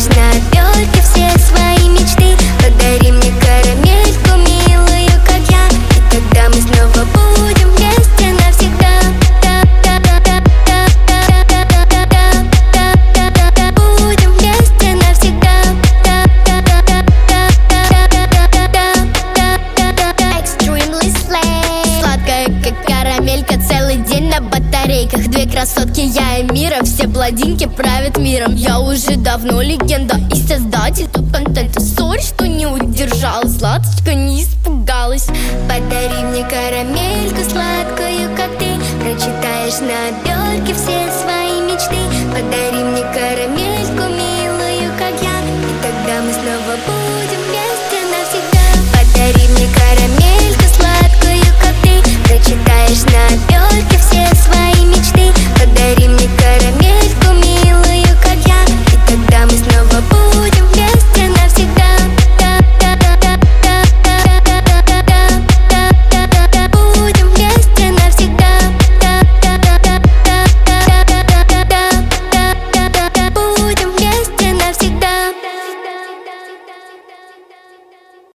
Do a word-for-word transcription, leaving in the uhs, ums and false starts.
на обертке все свои мечты. Подари мне карамельку милую, как я, и тогда мы снова будем вместе навсегда. Будем вместе навсегда. Extremely slay. Сладкая, как карамелька, целый день на батарейках. Две красотки, я и Мира, все бладинки правят миром. Я уже давно легенда и создатель топ-контента. Сори, что не удержалась, Златочка не испугалась. Подари мне карамель.